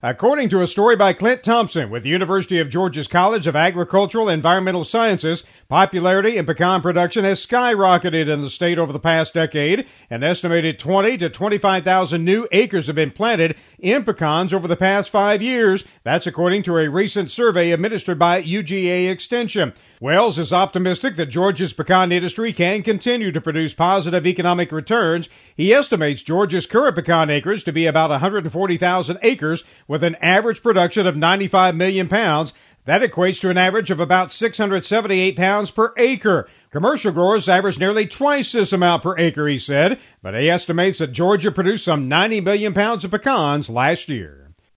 According to a story by Clint Thompson with the University of Georgia's College of Agricultural and Environmental Sciences, popularity in pecan production has skyrocketed in the state over the past decade. An estimated 20 to 25,000 new acres have been planted in pecans over the past 5 years. That's according to a recent survey administered by UGA Extension. Wells is optimistic that Georgia's pecan industry can continue to produce positive economic returns. He estimates Georgia's current pecan acreage to be about 140,000 acres with an average production of 95 million pounds. That equates to an average of about 678 pounds per acre. Commercial growers average nearly twice this amount per acre, he said, but he estimates that Georgia produced some 90 million pounds of pecans last year.